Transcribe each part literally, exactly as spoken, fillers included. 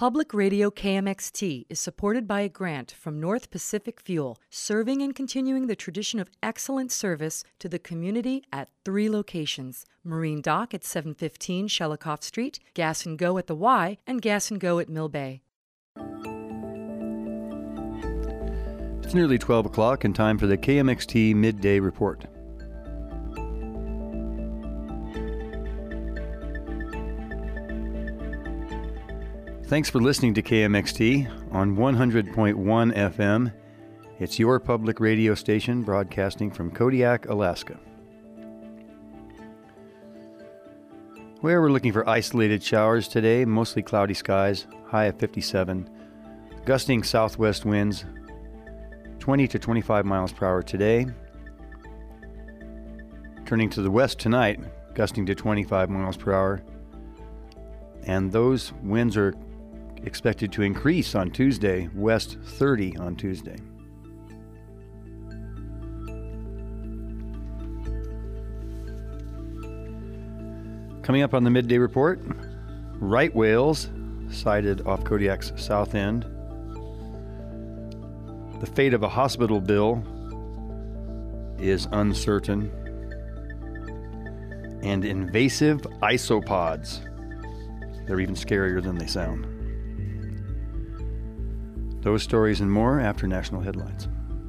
Public Radio K M X T is supported by a grant from North Pacific Fuel, serving and continuing the tradition of excellent service to the community at three locations: Marine Dock at seven fifteen Shelikoff Street, Gas and Go at the Y, and Gas and Go at Mill Bay. It's nearly twelve o'clock and time for the K M X T Midday Report. Thanks for listening to K M X T on one hundred point one F M. It's your public radio station broadcasting from Kodiak, Alaska. Where we're looking for isolated showers today, mostly cloudy skies, high of fifty-seven, gusting southwest winds, twenty to twenty-five miles per hour today. Turning to the west tonight, gusting to twenty-five miles per hour. And those winds are expected to increase on Tuesday, west thirty on Tuesday. Coming up on the Midday Report, right whales sighted off Kodiak's south end. The fate of a hospital bill is uncertain. And invasive isopods. They're even scarier than they sound. Those stories and more after national headlines.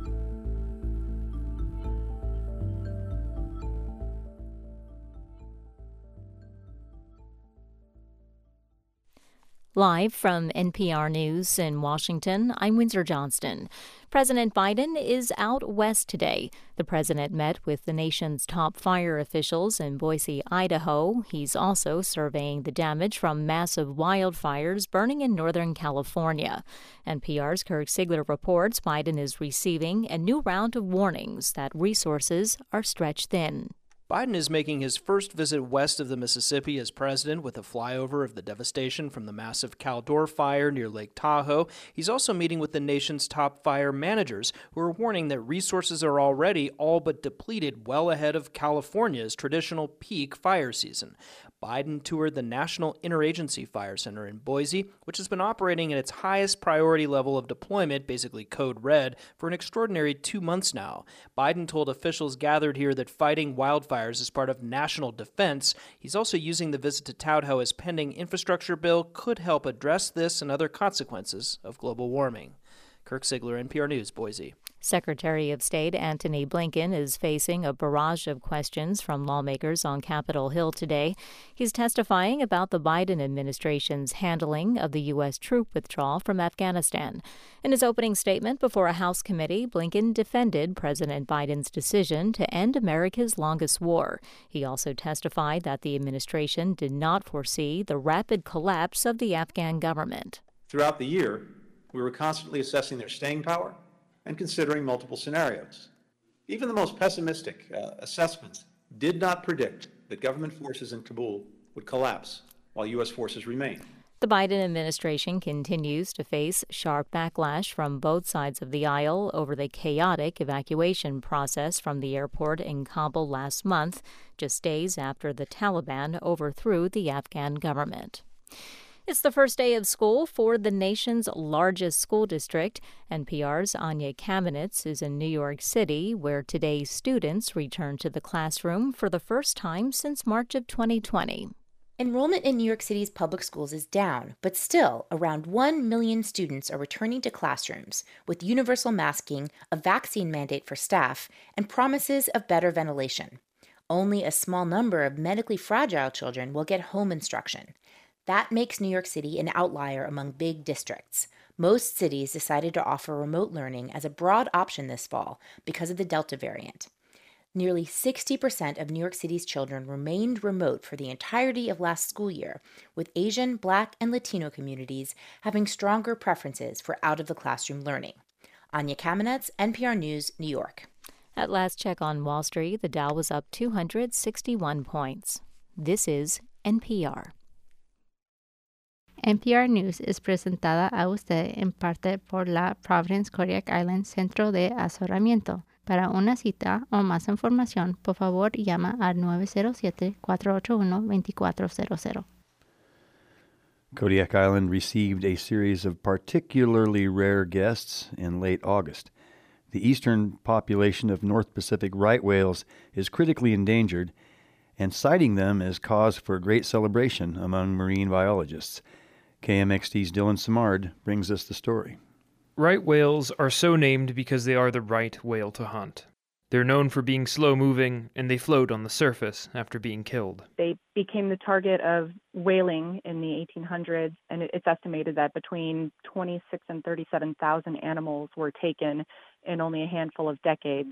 Live from N P R News in Washington, I'm Windsor Johnston. President Biden is out west today. The president met with the nation's top fire officials in Boise, Idaho. He's also surveying the damage from massive wildfires burning in Northern California. N P R's Kirk Siegler reports Biden is receiving a new round of warnings that resources are stretched thin. Biden is making his first visit west of the Mississippi as president with a flyover of the devastation from the massive Caldor fire near Lake Tahoe. He's also meeting with the nation's top fire managers, who are warning that resources are already all but depleted well ahead of California's traditional peak fire season. Biden toured the National Interagency Fire Center in Boise, which has been operating at its highest priority level of deployment, basically code red, for an extraordinary two months now. Biden told officials gathered here that fighting wildfires is part of national defense. He's also using the visit to tout how his pending infrastructure bill could help address this and other consequences of global warming. Kirk Siegler, N P R News, Boise. Secretary of State Antony Blinken is facing a barrage of questions from lawmakers on Capitol Hill today. He's testifying about the Biden administration's handling of the U S troop withdrawal from Afghanistan. In his opening statement before a House committee, Blinken defended President Biden's decision to end America's longest war. He also testified that the administration did not foresee the rapid collapse of the Afghan government. Throughout the year, we were constantly assessing their staying power and considering multiple scenarios. Even the most pessimistic uh, assessments did not predict that government forces in Kabul would collapse while U S forces remain. The Biden administration continues to face sharp backlash from both sides of the aisle over the chaotic evacuation process from the airport in Kabul last month, just days after the Taliban overthrew the Afghan government. It's the first day of school for the nation's largest school district. N P R's Anya Kamenetz is in New York City, where today's students return to the classroom for the first time since March of twenty twenty. Enrollment in New York City's public schools is down, but still around one million students are returning to classrooms with universal masking, a vaccine mandate for staff, and promises of better ventilation. Only a small number of medically fragile children will get home instruction. That makes New York City an outlier among big districts. Most cities decided to offer remote learning as a broad option this fall because of the Delta variant. Nearly sixty percent of New York City's children remained remote for the entirety of last school year, with Asian, Black, and Latino communities having stronger preferences for out-of-the-classroom learning. Anya Kamenetz, N P R News, New York. At last check on Wall Street, the Dow was up two hundred sixty-one points. This is N P R. N P R News es presentada a usted en parte por la Providence Kodiak Island Centro de Asesoramiento. Para una cita o más información, por favor llama al nueve cero siete, cuatro ocho uno, dos cuatro cero cero. Kodiak Island received a series of particularly rare guests in late August. The eastern population of North Pacific right whales is critically endangered, and sighting them is cause for great celebration among marine biologists. K M X T's Dylan Simard brings us the story. Right whales are so named because they are the right whale to hunt. They're known for being slow-moving, and they float on the surface after being killed. They became the target of whaling in the eighteen hundreds, and it's estimated that between twenty-six and thirty-seven thousand animals were taken in only a handful of decades.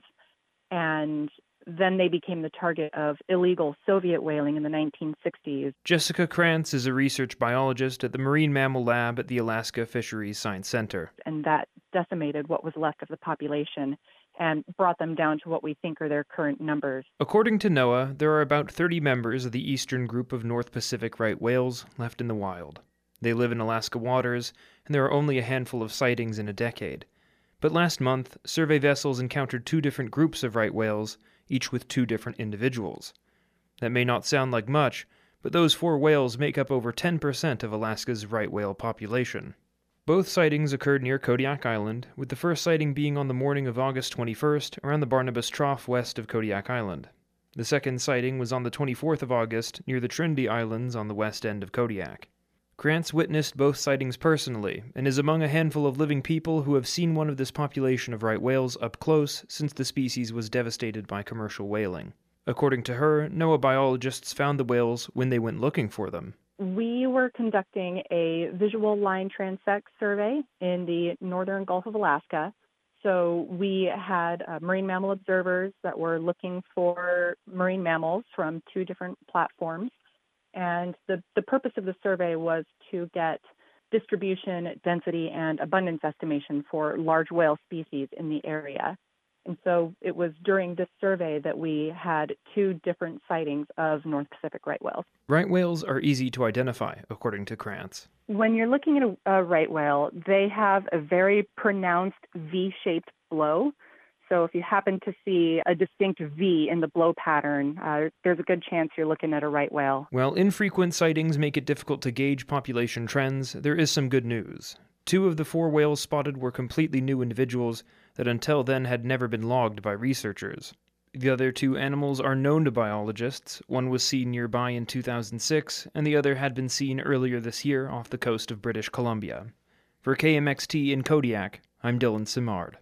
And then they became the target of illegal Soviet whaling in the nineteen sixties. Jessica Krantz is a research biologist at the Marine Mammal Lab at the Alaska Fisheries Science Center. And that decimated what was left of the population and brought them down to what we think are their current numbers. According to NOAA, there are about thirty members of the eastern group of North Pacific right whales left in the wild. They live in Alaska waters, and there are only a handful of sightings in a decade. But last month, survey vessels encountered two different groups of right whales, each with two different individuals. That may not sound like much, but those four whales make up over ten percent of Alaska's right whale population. Both sightings occurred near Kodiak Island, with the first sighting being on the morning of August twenty-first around the Barnabas Trough west of Kodiak Island. The second sighting was on the twenty-fourth of August near the Trinity Islands on the west end of Kodiak. Krantz witnessed both sightings personally, and is among a handful of living people who have seen one of this population of right whales up close since the species was devastated by commercial whaling. According to her, NOAA biologists found the whales when they went looking for them. We were conducting a visual line transect survey in the northern Gulf of Alaska. So we had uh, marine mammal observers that were looking for marine mammals from two different platforms. And the, the purpose of the survey was to get distribution, density, and abundance estimation for large whale species in the area. And so it was during this survey that we had two different sightings of North Pacific right whales. Right whales are easy to identify, according to Krantz. When you're looking at a, a right whale, they have a very pronounced V-shaped blow. So if you happen to see a distinct V in the blow pattern, uh, there's a good chance you're looking at a right whale. While infrequent sightings make it difficult to gauge population trends, there is some good news. Two of the four whales spotted were completely new individuals that until then had never been logged by researchers. The other two animals are known to biologists. One was seen nearby in two thousand six, and the other had been seen earlier this year off the coast of British Columbia. For K M X T in Kodiak, I'm Dylan Simard.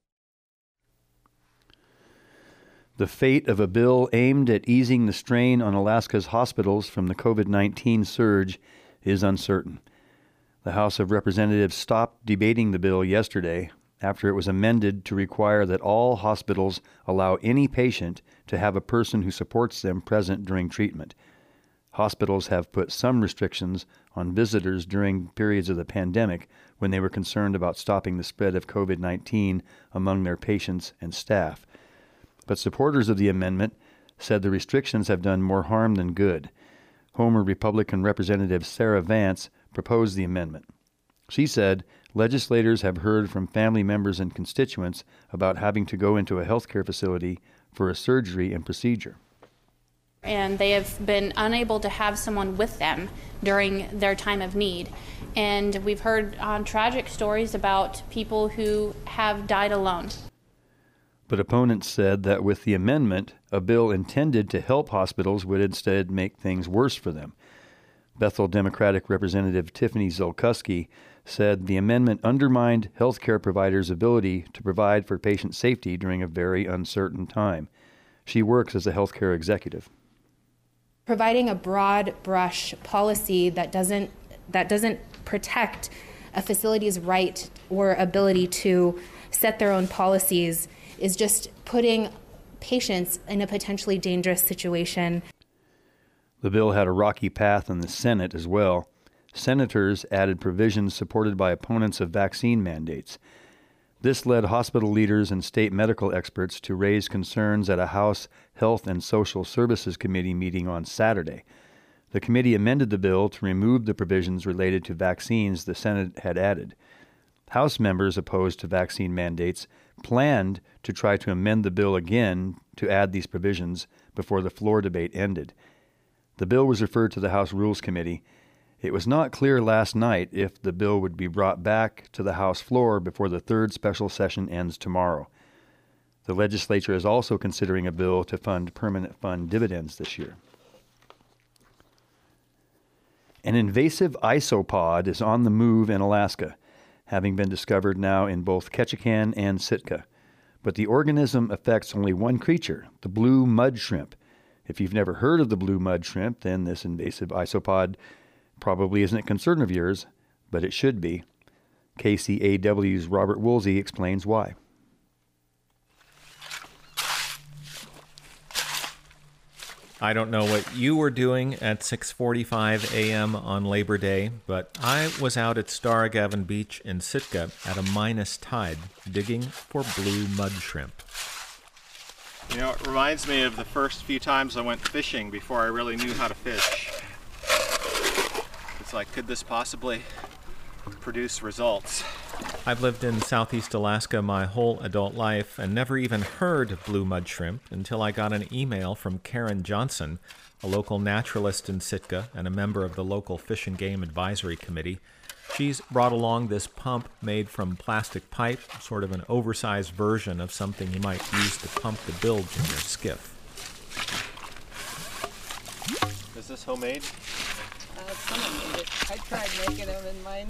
The fate of a bill aimed at easing the strain on Alaska's hospitals from the covid nineteen surge is uncertain. The House of Representatives stopped debating the bill yesterday after it was amended to require that all hospitals allow any patient to have a person who supports them present during treatment. Hospitals have put some restrictions on visitors during periods of the pandemic when they were concerned about stopping the spread of covid nineteen among their patients and staff. But supporters of the amendment said the restrictions have done more harm than good. Homer Republican Representative Sarah Vance proposed the amendment. She said legislators have heard from family members and constituents about having to go into a healthcare facility for a surgery and procedure. And they have been unable to have someone with them during their time of need. And we've heard on tragic stories about people who have died alone. But opponents said that with the amendment, a bill intended to help hospitals would instead make things worse for them. Bethel Democratic Representative Tiffany Zolkuski said the amendment undermined healthcare providers' ability to provide for patient safety during a very uncertain time. She works as a healthcare executive. Providing a broad brush policy that doesn't that doesn't protect a facility's right or ability to set their own policies is just putting patients in a potentially dangerous situation. The bill had a rocky path in the Senate as well. Senators added provisions supported by opponents of vaccine mandates. This led hospital leaders and state medical experts to raise concerns at a House Health and Social Services Committee meeting on Saturday. The committee amended the bill to remove the provisions related to vaccines the Senate had added. House members opposed to vaccine mandates planned to try to amend the bill again to add these provisions before the floor debate ended. The bill was referred to the House Rules Committee, It was not clear last night if the bill would be brought back to the House floor before the third special session ends tomorrow. The legislature is also considering a bill to fund permanent fund dividends this year. An invasive isopod is on the move in Alaska, having been discovered now in both Ketchikan and Sitka. But the organism affects only one creature, the blue mud shrimp. If you've never heard of the blue mud shrimp, then this invasive isopod probably isn't a concern of yours, but it should be. K C A W's Robert Woolsey explains why. I don't know what you were doing at six forty-five a.m. on Labor Day, but I was out at Starragavan Beach in Sitka at a minus tide, digging for blue mud shrimp. You know, it reminds me of the first few times I went fishing before I really knew how to fish. It's like, could this possibly produce results? I've lived in Southeast Alaska my whole adult life and never even heard of blue mud shrimp until I got an email from Karen Johnson, a local naturalist in Sitka and a member of the local Fish and Game Advisory Committee. She's brought along this pump made from plastic pipe, sort of an oversized version of something you might use to pump the bilge in your skiff. Is this homemade? Uh, someone made it. I tried making them in mine.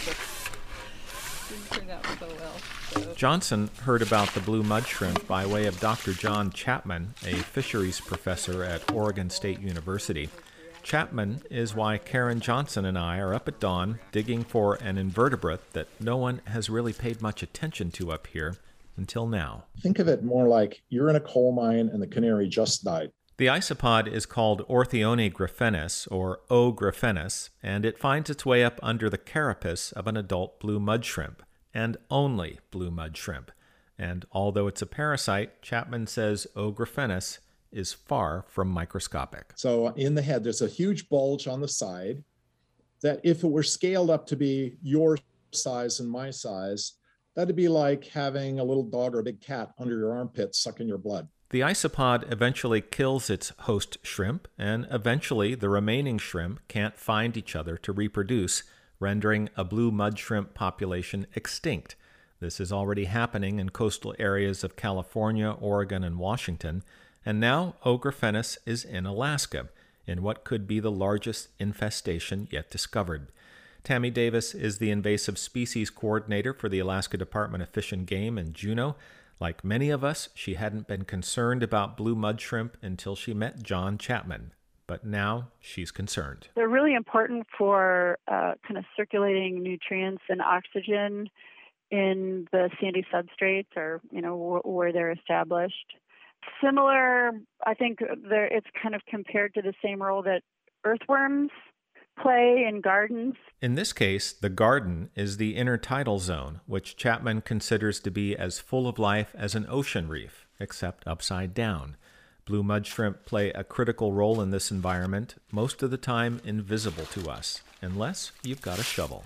Didn't turn out so well. So. Johnson heard about the blue mud shrimp by way of Doctor John Chapman, a fisheries professor at Oregon State University. Chapman is why Karen Johnson and I are up at dawn digging for an invertebrate that no one has really paid much attention to up here until now. Think of it more like you're in a coal mine and the canary just died. The isopod is called Orthione graphenis, or O. graphenis, and it finds its way up under the carapace of an adult blue mud shrimp, and only blue mud shrimp. And although it's a parasite, Chapman says O. graphenis is far from microscopic. So in the head, there's a huge bulge on the side that if it were scaled up to be your size and my size, that'd be like having a little dog or a big cat under your armpit sucking your blood. The isopod eventually kills its host shrimp, and eventually the remaining shrimp can't find each other to reproduce, rendering a blue mud shrimp population extinct. This is already happening in coastal areas of California, Oregon, and Washington, and now O. graphenis is in Alaska, in what could be the largest infestation yet discovered. Tammy Davis is the invasive species coordinator for the Alaska Department of Fish and Game in Juneau. Like many of us, she hadn't been concerned about blue mud shrimp until she met John Chapman. But now she's concerned. They're really important for uh, kind of circulating nutrients and oxygen in the sandy substrates, or, you know, w- where they're established. Similar, I think there, it's kind of compared to the same role that earthworms play in gardens. In this case, the garden is the intertidal zone, which Chapman considers to be as full of life as an ocean reef, except upside down. Blue mud shrimp play a critical role in this environment, most of the time invisible to us, unless you've got a shovel.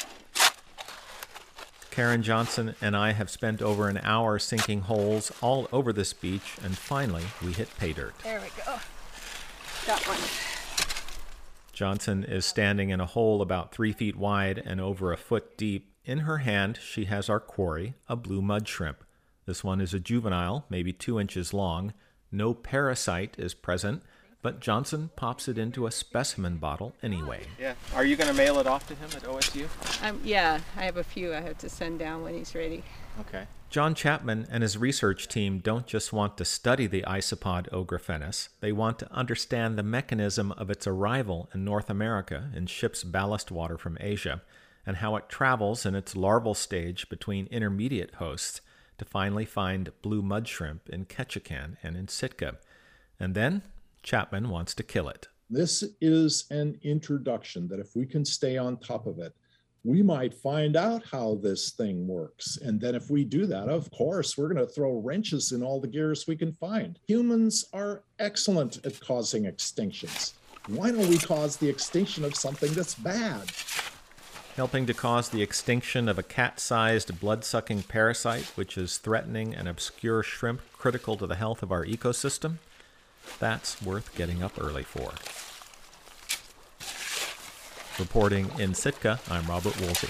Karen Johnson and I have spent over an hour sinking holes all over this beach, and finally we hit pay dirt. There we go. Got one. Johnson is standing in a hole about three feet wide and over a foot deep. In her hand, she has our quarry, a blue mud shrimp. This one is a juvenile, maybe two inches long. No parasite is present, but Johnson pops it into a specimen bottle anyway. Yeah. Are you going to mail it off to him at O S U? Um, yeah, I have a few I have to send down when he's ready. Okay. John Chapman and his research team don't just want to study the isopod O. graphenis, they want to understand the mechanism of its arrival in North America in ships' ballast water from Asia, and how it travels in its larval stage between intermediate hosts to finally find blue mud shrimp in Ketchikan and in Sitka. And then Chapman wants to kill it. This is an introduction that if we can stay on top of it, we might find out how this thing works. And then if we do that, of course, we're going to throw wrenches in all the gears we can find. Humans are excellent at causing extinctions. Why don't we cause the extinction of something that's bad? Helping to cause the extinction of a cat-sized blood-sucking parasite, which is threatening an obscure shrimp critical to the health of our ecosystem? That's worth getting up early for. Reporting in Sitka, I'm Robert Woolsey.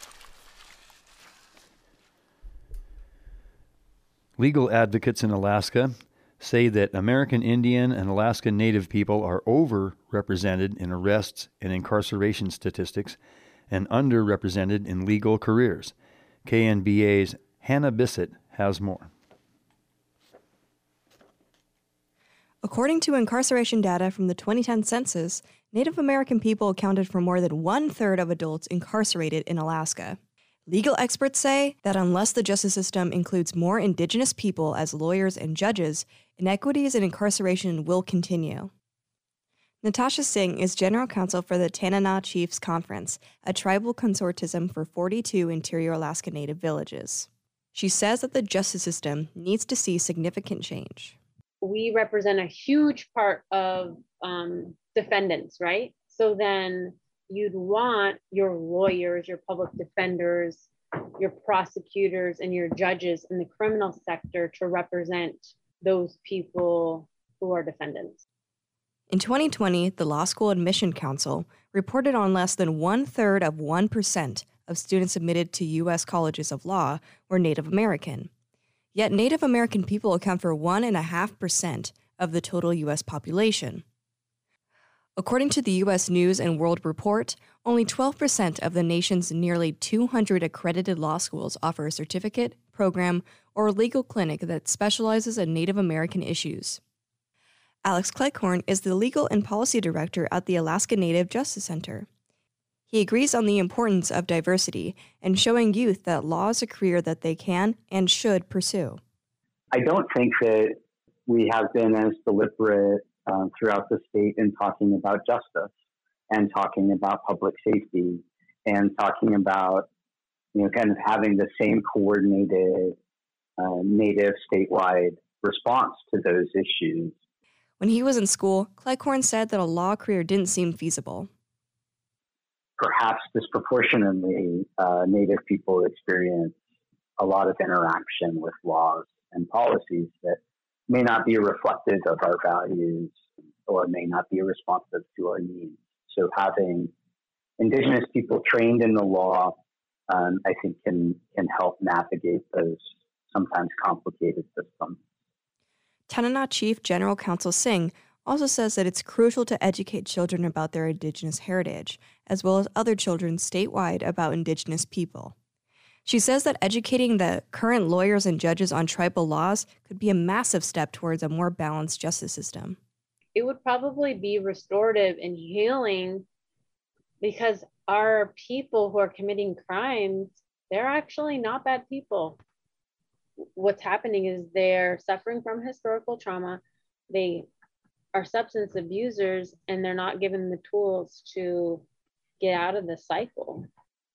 Legal advocates in Alaska say that American Indian and Alaska Native people are overrepresented in arrests and incarceration statistics and underrepresented in legal careers. K N B A's Hannah Bissett has more. According to incarceration data from the twenty ten census, Native American people accounted for more than one-third of adults incarcerated in Alaska. Legal experts say that unless the justice system includes more Indigenous people as lawyers and judges, inequities in incarceration will continue. Natasha Singh is General Counsel for the Tanana Chiefs Conference, a tribal consortium for forty-two interior Alaska Native villages. She says that the justice system needs to see significant change. We represent a huge part of um, defendants, right? So then you'd want your lawyers, your public defenders, your prosecutors, and your judges in the criminal sector to represent those people who are defendants. In twenty twenty, the Law School Admission Council reported on less than one-third of one percent of students admitted to U S colleges of law were Native American. Yet Native American people account for one point five percent of the total U S population. According to the U S News and World Report, only twelve percent of the nation's nearly two hundred accredited law schools offer a certificate, program, or legal clinic that specializes in Native American issues. Alex Cleghorn is the Legal and Policy Director at the Alaska Native Justice Center. He agrees on the importance of diversity and showing youth that law is a career that they can and should pursue. I don't think that we have been as deliberate uh, throughout the state in talking about justice and talking about public safety and talking about, you know, kind of having the same coordinated uh, Native statewide response to those issues. When he was in school, Cleghorn said that a law career didn't seem feasible. Perhaps disproportionately, uh, Native people experience a lot of interaction with laws and policies that may not be reflective of our values or may not be responsive to our needs. So having Indigenous people trained in the law, um, I think can, can help navigate those sometimes complicated systems. Tanana Chief General Counsel Singh also says that it's crucial to educate children about their Indigenous heritage, as well as other children statewide about Indigenous people. She says that educating the current lawyers and judges on tribal laws could be a massive step towards a more balanced justice system. It would probably be restorative and healing because our people who are committing crimes, they're actually not bad people. What's happening is they're suffering from historical trauma. They are substance abusers and they're not given the tools to get out of the cycle.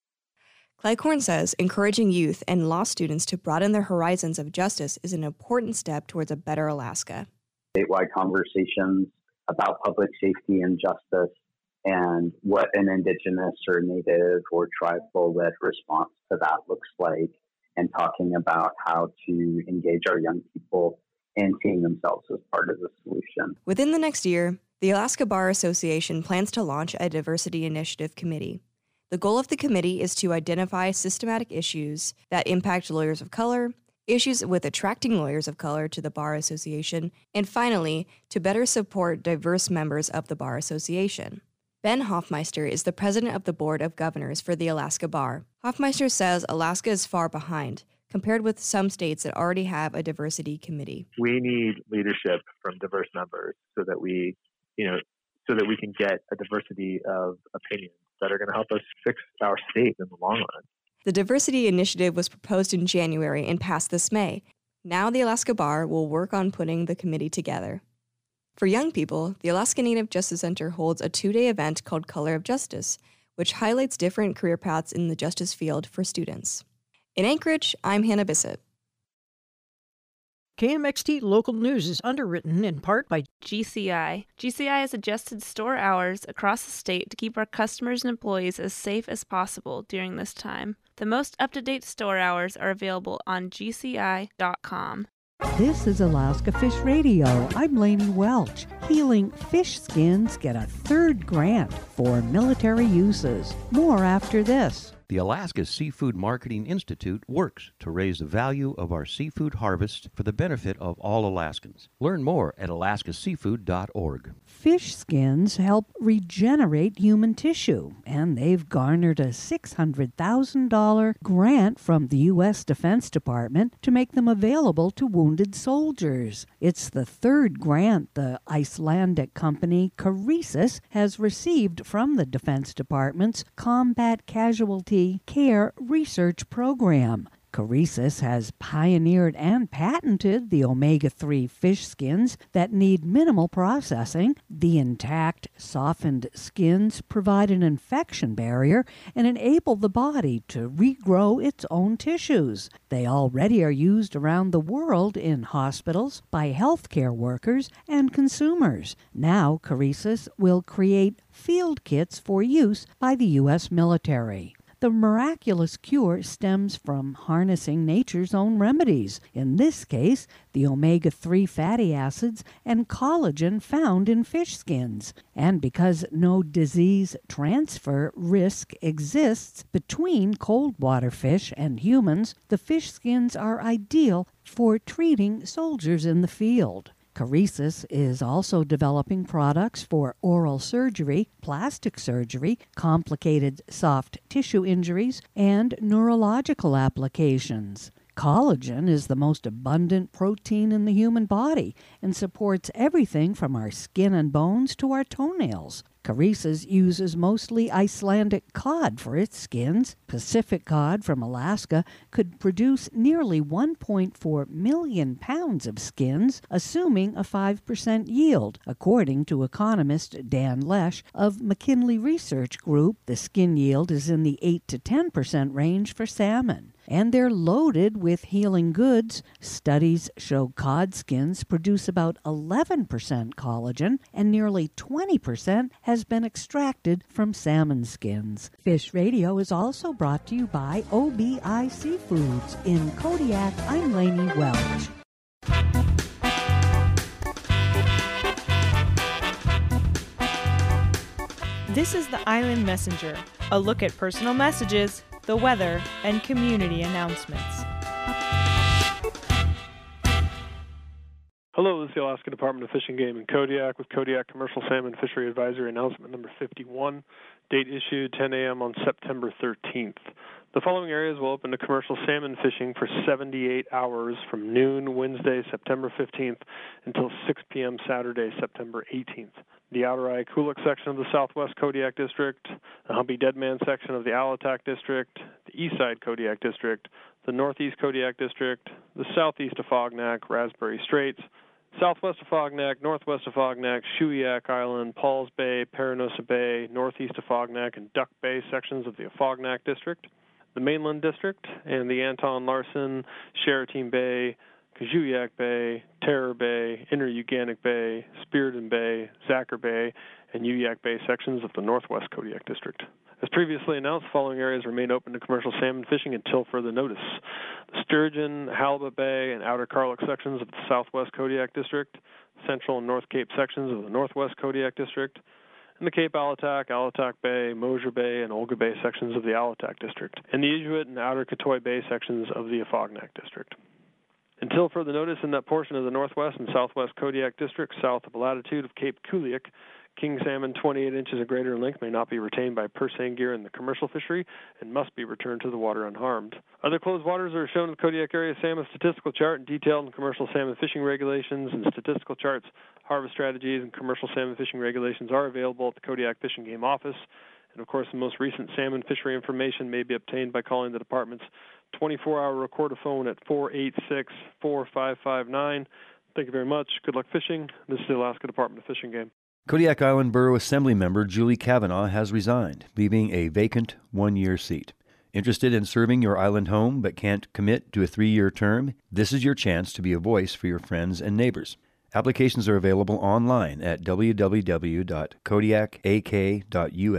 Cleghorn says encouraging youth and law students to broaden their horizons of justice is an important step towards a better Alaska. Statewide conversations about public safety and justice and what an Indigenous or Native or tribal-led response to that looks like, and talking about how to engage our young people in seeing themselves as part of the solution. Within the next year, the Alaska Bar Association plans to launch a diversity initiative committee. The goal of the committee is to identify systematic issues that impact lawyers of color, issues with attracting lawyers of color to the Bar Association, and finally, to better support diverse members of the Bar Association. Ben Hoffmeister is the president of the Board of Governors for the Alaska Bar. Hoffmeister says Alaska is far behind, compared with some states that already have a diversity committee. We need leadership from diverse members so that we, you know, so that we can get a diversity of opinions that are going to help us fix our state in the long run. The diversity initiative was proposed in January and passed this May. Now the Alaska Bar will work on putting the committee together. For young people, the Alaska Native Justice Center holds a two-day event called Color of Justice, which highlights different career paths in the justice field for students. In Anchorage, I'm Hannah Bissett. K M X T Local News is underwritten in part by G C I. G C I has adjusted store hours across the state to keep our customers and employees as safe as possible during this time. The most up-to-date store hours are available on G C I dot com. This is Alaska Fish Radio. I'm Lainey Welch. Healing fish skins get a third grant for military uses. More after this. The Alaska Seafood Marketing Institute works to raise the value of our seafood harvest for the benefit of all Alaskans. Learn more at alaska seafood dot org. Fish skins help regenerate human tissue, and they've garnered a six hundred thousand dollars grant from the U S Defense Department to make them available to wounded soldiers. It's the third grant the Icelandic company Kerecis has received from the Defense Department's Combat Casualty Care Research Program. Kerecis has pioneered and patented the omega three fish skins that need minimal processing. The intact, softened skins provide an infection barrier and enable the body to regrow its own tissues. They already are used around the world in hospitals, by healthcare workers, and consumers. Now, Kerecis will create field kits for use by the U S military. The miraculous cure stems from harnessing nature's own remedies, in this case, the omega three fatty acids and collagen found in fish skins. And because no disease transfer risk exists between cold water fish and humans, the fish skins are ideal for treating soldiers in the field. Kerecis is also developing products for oral surgery, plastic surgery, complicated soft tissue injuries, and neurological applications. Collagen is the most abundant protein in the human body and supports everything from our skin and bones to our toenails. Kerecis uses mostly Icelandic cod for its skins. Pacific cod from Alaska could produce nearly one point four million pounds of skins, assuming a five percent yield, according to economist Dan Lesh of McKinley Research Group. The skin yield is in the eight to ten percent range for salmon. And they're loaded with healing goods. Studies show cod skins produce about eleven percent collagen, and nearly twenty percent has been extracted from salmon skins. Fish Radio is also brought to you by O B I Seafoods. In Kodiak, I'm Lainey Welch. This is the Island Messenger, a look at personal messages, the weather, and community announcements. Hello, this is the Alaska Department of Fish and Game in Kodiak with Kodiak Commercial Salmon Fishery Advisory Announcement number fifty-one, date issued ten a.m. on September thirteenth. The following areas will open to commercial salmon fishing for seventy-eight hours from noon Wednesday, September fifteenth until six p.m. Saturday, September eighteenth. The Outer Ikulik section of the Southwest Kodiak District, the Humpy Deadman section of the Alatak District, the Eastside Kodiak District, the Northeast Kodiak District, the Southeast Afognak, Raspberry Straits, Southwest Afognak, Northwest Afognak, Shuyak Island, Pauls Bay, Paranosa Bay, Northeast Afognak, and Duck Bay sections of the Afognak District, the Mainland District, and the Anton Larson, Charitine Bay, Kajuyak Bay, Terror Bay, Inner Uganic Bay, Spiriton Bay, Zacher Bay, and Uyak Bay sections of the Northwest Kodiak District. As previously announced, the following areas remain open to commercial salmon fishing until further notice. The Sturgeon, Halibut Bay, and Outer Karluk sections of the Southwest Kodiak District, Central and North Cape sections of the Northwest Kodiak District, and the Cape Alatak, Alatak Bay, Mosier Bay, and Olga Bay sections of the Alatak District, and the Inuit and Outer Katoy Bay sections of the Afognak District. Until further notice, in that portion of the Northwest and Southwest Kodiak District, south of latitude of Cape Kuliak, king salmon twenty-eight inches or greater in length may not be retained by purse seine gear in the commercial fishery and must be returned to the water unharmed. Other closed waters are shown in the Kodiak Area Salmon Statistical Chart and detailed in commercial salmon fishing regulations and statistical charts. Harvest strategies and commercial salmon fishing regulations are available at the Kodiak Fish and Game Office. And, of course, the most recent salmon fishery information may be obtained by calling the department's twenty-four hour recorder-phone at four eight six, four five five nine. Thank you very much. Good luck fishing. This is the Alaska Department of Fish and Game. Kodiak Island Borough Assembly member Julie Kavanaugh has resigned, leaving a vacant one-year seat. Interested in serving your island home but can't commit to a three-year term? This is your chance to be a voice for your friends and neighbors. Applications are available online at w w w dot kodiak a k dot u s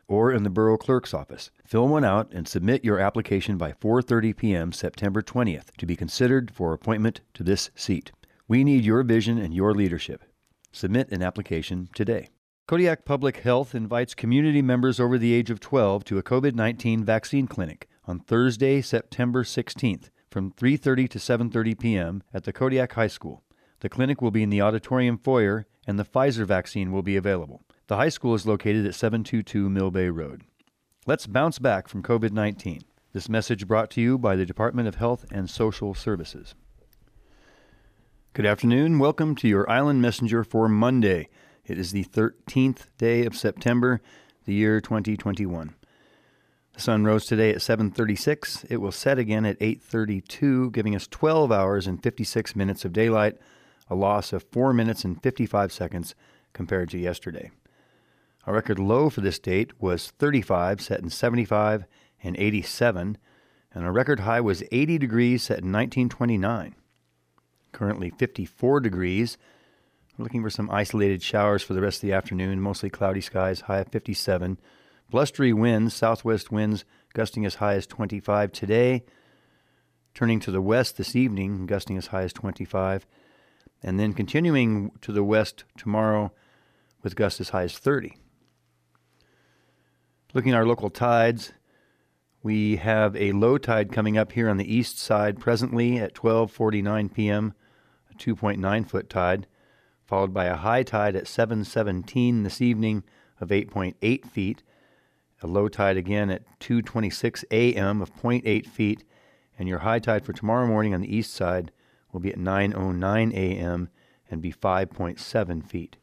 or in the borough clerk's office. Fill one out and submit your application by four thirty p.m. September twentieth to be considered for appointment to this seat. We need your vision and your leadership. Submit an application today. Kodiak Public Health invites community members over the age of twelve to a COVID nineteen vaccine clinic on Thursday, September sixteenth from three thirty to seven thirty p.m. at the Kodiak High School. The clinic will be in the auditorium foyer, and the Pfizer vaccine will be available. The high school is located at seven twenty-two Mill Bay Road. Let's bounce back from COVID nineteen. This message brought to you by the Department of Health and Social Services. Good afternoon. Welcome to your Island Messenger for Monday. It is the thirteenth day of September, the year twenty twenty-one. The sun rose today at seven thirty-six. It will set again at eight thirty-two, giving us twelve hours and fifty-six minutes of daylight, a loss of four minutes and fifty-five seconds compared to yesterday. Our record low for this date was thirty-five, set in seventy-five and eighty-seven, and our record high was eighty degrees, set in nineteen twenty-nine. Currently fifty-four degrees. We're looking for some isolated showers for the rest of the afternoon, mostly cloudy skies, high of fifty-seven. Blustery winds, southwest winds gusting as high as twenty-five today. Turning to the west this evening, gusting as high as twenty-five. And then continuing to the west tomorrow with gusts as high as thirty. Looking at our local tides, we have a low tide coming up here on the east side presently at twelve forty-nine p.m., a two point nine foot tide, followed by a high tide at seven seventeen this evening of eight point eight feet, a low tide again at two twenty-six a.m. of zero point eight feet, and your high tide for tomorrow morning on the east side will be at nine oh nine a.m. and be five point seven feet.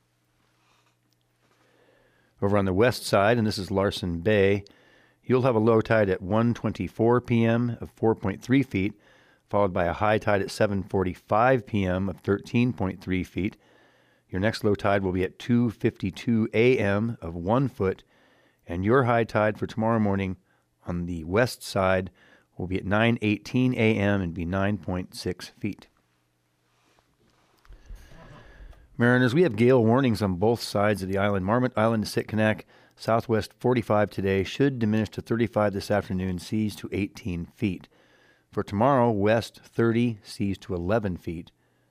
Over on the west side, and this is Larsen Bay, you'll have a low tide at one twenty-four p.m. of four point three feet, followed by a high tide at seven forty-five p.m. of thirteen point three feet. Your next low tide will be at two fifty-two a.m. of one foot, and your high tide for tomorrow morning on the west side will be at nine eighteen a.m. and be nine point six feet. Mariners, we have gale warnings on both sides of the island. Marmot Island to Sitkinak, southwest forty-five today, should diminish to thirty-five this afternoon, seas to eighteen feet. For tomorrow, west thirty, seas to eleven feet.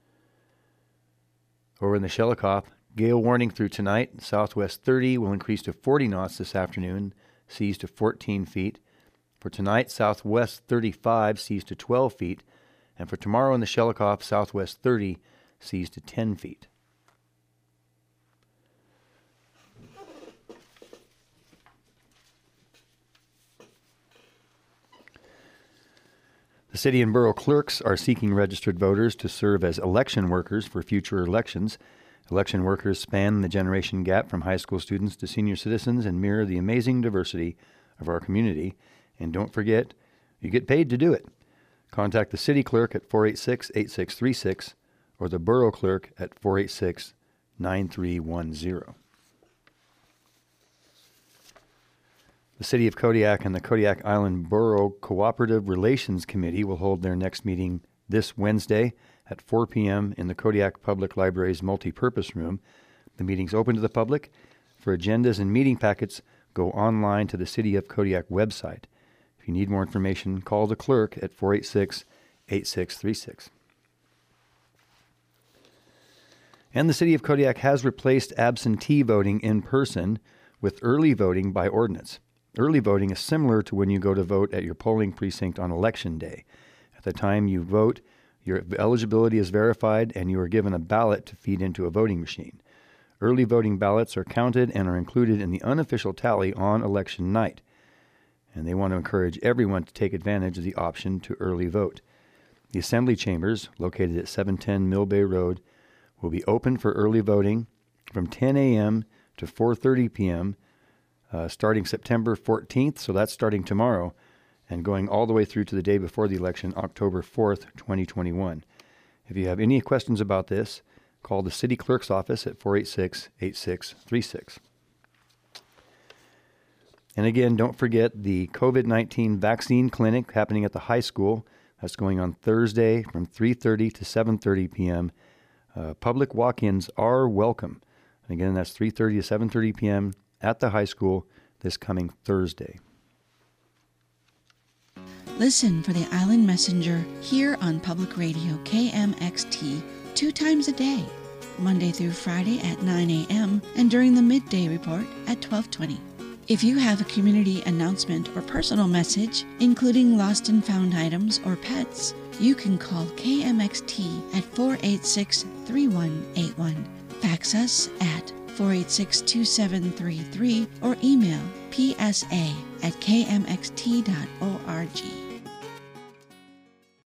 Over in the Shelikof, gale warning through tonight. Southwest thirty will increase to forty knots this afternoon, seas to fourteen feet. For tonight, southwest thirty-five, seas to twelve feet. And for tomorrow in the Shelikof, southwest thirty, seas to ten feet. The city and borough clerks are seeking registered voters to serve as election workers for future elections. Election workers span the generation gap from high school students to senior citizens and mirror the amazing diversity of our community. And don't forget, you get paid to do it. Contact the city clerk at four eight six, eight six three six or the borough clerk at four eight six, nine three one zero. The City of Kodiak and the Kodiak Island Borough Cooperative Relations Committee will hold their next meeting this Wednesday at four p.m. in the Kodiak Public Library's multi-purpose room. The meeting's open to the public. For agendas and meeting packets, go online to the City of Kodiak website. If you need more information, call the clerk at four eight six, eight six three six. And the City of Kodiak has replaced absentee voting in person with early voting by ordinance. Early voting is similar to when you go to vote at your polling precinct on Election Day. At the time you vote, your eligibility is verified and you are given a ballot to feed into a voting machine. Early voting ballots are counted and are included in the unofficial tally on election night. And they want to encourage everyone to take advantage of the option to early vote. The assembly chambers, located at seven ten Mill Bay Road, will be open for early voting from ten a.m. to four thirty p.m. Uh, starting September fourteenth, so that's starting tomorrow, and going all the way through to the day before the election, October fourth, twenty twenty-one. If you have any questions about this, call the city clerk's office at four eight six, eight six three six. And again, don't forget the COVID nineteen vaccine clinic happening at the high school. That's going on Thursday from three thirty to seven thirty p.m. Uh, public walk-ins are welcome. And again, that's three thirty to seven thirty p.m. at the high school. this coming Thursday. Listen for the Island Messenger here on Public Radio K M X T two times a day, Monday through Friday at nine a.m. and during the midday report at twelve twenty. If you have a community announcement or personal message, including lost and found items or pets, you can call K M X T at four eight six, three one eight one, fax us at four eight six, two seven three three, or email p s a at k m x t dot org.